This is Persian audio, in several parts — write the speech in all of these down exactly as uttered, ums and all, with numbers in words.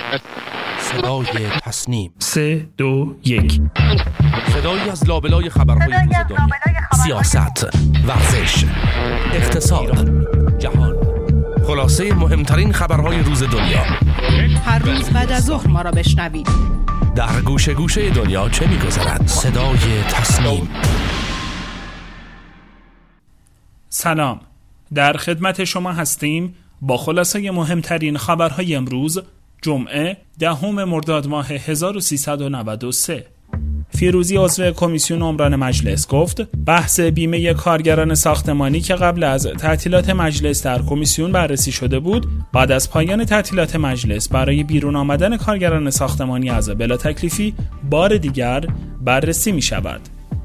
صدای تصنیم. سه دو یک. صدایی از لابلای خبرهای روز دنیا، سیاست، ورزش، اقتصاد، جهان، خلاصه مهمترین خبرهای روز دنیا. هر روز بعد از ظهر ما را بشنوید. در گوشه گوشه دنیا چه می‌گذرد؟ صدای تصنیم. سلام، در خدمت شما هستیم با خلاصه مهمترین خبرهای امروز جمعه دهم مرداد ماه هزار و سیصد و نود و سه. فیروزی عضو کمیسیون عمران مجلس گفت بحث بیمه کارگران ساختمانی که قبل از تعطیلات مجلس در کمیسیون بررسی شده بود، بعد از پایان تعطیلات مجلس برای بیرون آمدن کارگران ساختمانی از بلا تکلیفی بار دیگر بررسی می شود.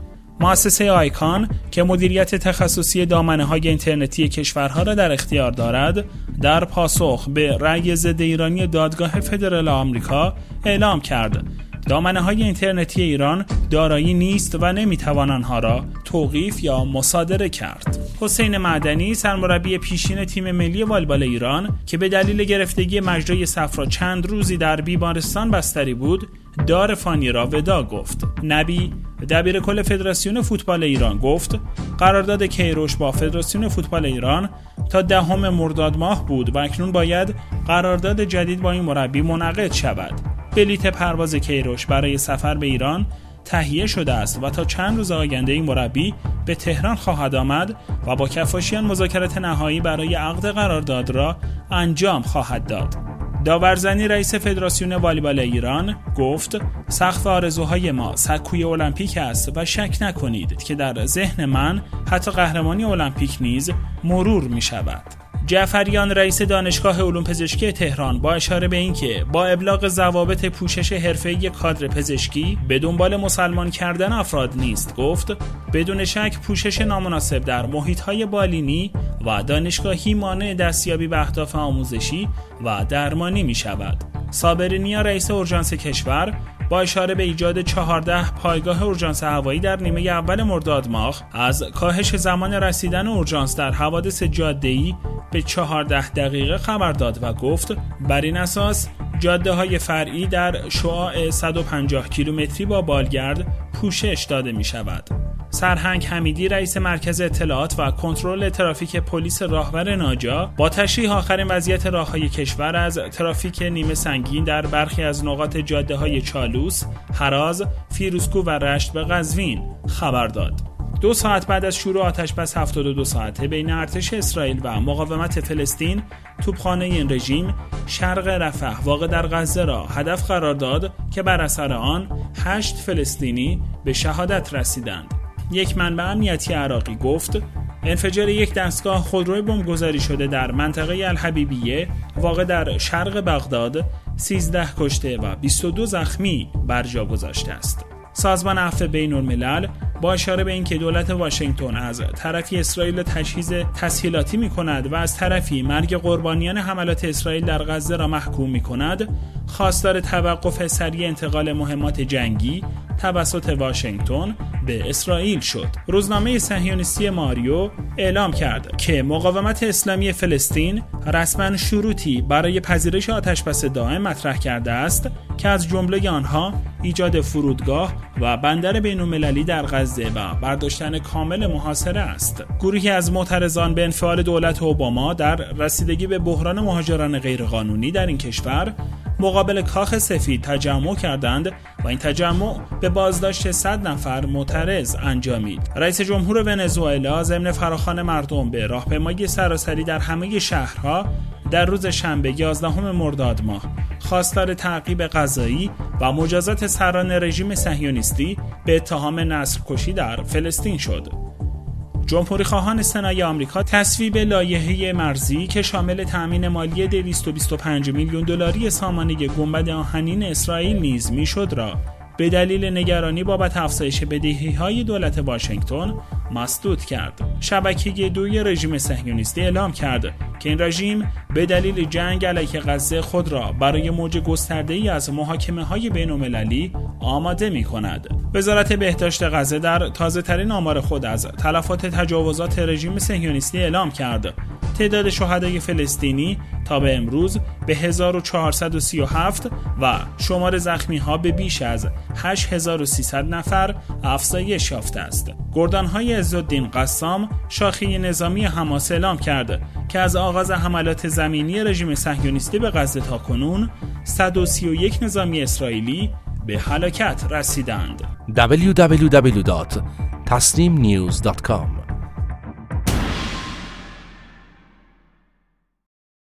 مؤسسه آیکان که مدیریت تخصصی دامنه‌های اینترنتی کشورها را در اختیار دارد، در پاسخ به رأی ضد ایرانی دادگاه فدرال آمریکا اعلام کرد دامنه‌های اینترنتی ایران دارایی نیست و نمی‌توان آنها را توقیف یا مصادره کرد. حسین معدنی سرمربی پیشین تیم ملی والیبال ایران که به دلیل گرفتگی مجرای صفرا چند روزی در بیمارستان بستری بود، دار فانی را ودا گفت. نبی دبیر کل فدراسیون فوتبال ایران گفت قرارداد کیروش با فدراسیون فوتبال ایران تا دهم مرداد ماه بود و اکنون باید قرارداد جدید با این مربی منعقد شود. بلیت پرواز کیروش برای سفر به ایران تهیه شده است و تا چند روز آینده این مربی به تهران خواهد آمد و با کفاشیان مذاکرات نهایی برای عقد قرارداد را انجام خواهد داد. داورزنی رئیس فدراسیون والیبال ایران گفت سقف آرزوهای ما سکوی المپیک است و شک نکنید که در ذهن من حتی قهرمانی المپیک نیز مرور می شود. جعفریان رئیس دانشگاه علوم پزشکی تهران با اشاره به اینکه با ابلاغ ضوابط پوشش حرفه‌ای کادر پزشکی به دنبال مسلمان کردن افراد نیست، گفت بدون شک پوشش نامناسب در محیط‌های بالینی و دانشگاهی مانع دستیابی به اهداف آموزشی و درمانی می‌شود. صابرنیا رئیس اورژانس کشور با اشاره به ایجاد چهارده پایگاه اورژانس هوایی در نیمه اول مرداد ماه از کاهش زمان رسیدن اورژانس در حوادث جاده‌ای به چهارده دقیقه خبر داد و گفت بر این اساس جاده‌های فرعی در شعاع صد و پنجاه کیلومتری با بالگرد پوشش داده می شود. سرهنگ حمیدی رئیس مرکز اطلاعات و کنترل ترافیک پلیس راهور ناجا با تشریح آخرین وضعیت راههای کشور از ترافیک نیمه سنگین در برخی از نقاط جاده‌های چالوس، هراز، فیروزکوه و رشت به قزوین خبر داد. دو ساعت بعد از شروع آتش‌بس هفتاد و دو ساعته بین ارتش اسرائیل و مقاومت فلسطین، توپخانه این رژیم شرق رفح واقع در غزه را هدف قرار داد که بر اثر آن هشت فلسطینی به شهادت رسیدند. یک منبع امنیتی عراقی گفت انفجار یک دستگاه خودروی بمبگذاری شده در منطقه الحبیبیه واقع در شرق بغداد سیزده کشته و بیست و دو زخمی بر جا گذاشته است. سازمان عفو بین‌الملل با اشاره به اینکه دولت واشنگتن از طرفی اسرائیل تجهیز تسهیلاتی می‌کند و از طرفی مرگ قربانیان حملات اسرائیل در غزه را محکوم می‌کند، خواستار توقف سریع انتقال مهمات جنگی توسط واشنگتن به اسرائیل شد. روزنامه صهیونیستی ماریو اعلام کرد که مقاومت اسلامی فلسطین رسما شروطی برای پذیرش آتش‌بس دائم مطرح کرده است که از جمله آنها ایجاد فرودگاه و بندر بین‌المللی در غزه و برداشتن کامل محاصره است. گروهی از معترضان به انفعال دولت اوباما در رسیدگی به بحران مهاجران غیرقانونی در این کشور مقابل کاخ سفید تجمع کردند و این تجمع به بازداشت صد نفر معترض انجامید. رئیس جمهور ونزوئلا ضمن فراخوان مردم به راهپیمایی سراسری در همه شهرها در روز شنبه یازدهم مرداد ماه خواستار تعقیب قضایی و مجازات سران رژیم صهیونیستی به اتهام نسل‌کشی در فلسطین شد. جمهوری خواهان سنای آمریکا تصویب لایحه مرزی که شامل تأمین مالی دویست و بیست و پنج میلیون دلاری سامانه گنبد آهنین اسرائیل نیز میشد را به دلیل نگرانی بابت افزایش بدهی‌های دولت واشنگتن مسدود کرد. شبکه دوی رژیم صهیونیستی اعلام کرد که این رژیم به دلیل جنگ علیه غزه خود را برای موج گسترده‌ای از محاکمه‌های بین‌المللی آماده می‌کند. وزارت بهداشت غزه در تازه‌ترین آمار خود از تلفات تجاوزات رژیم صهیونیستی اعلام کرد تعداد شهدای فلسطینی تا به امروز به هزار و چهارصد و سی و هفت و شمار زخمی‌ها به بیش از هشت هزار و سیصد نفر افزایش یافته است. گردان‌های عزالدین قسام، شاخه نظامی حماس اعلام کرد که از آغاز حملات زمینی رژیم صهیونیستی به غزه تا کنون صد و سی و یک نظامی اسرائیلی به هلاکت رسیدند. دبلیو دبلیو دبلیو دات تصنیم نیوز دات کام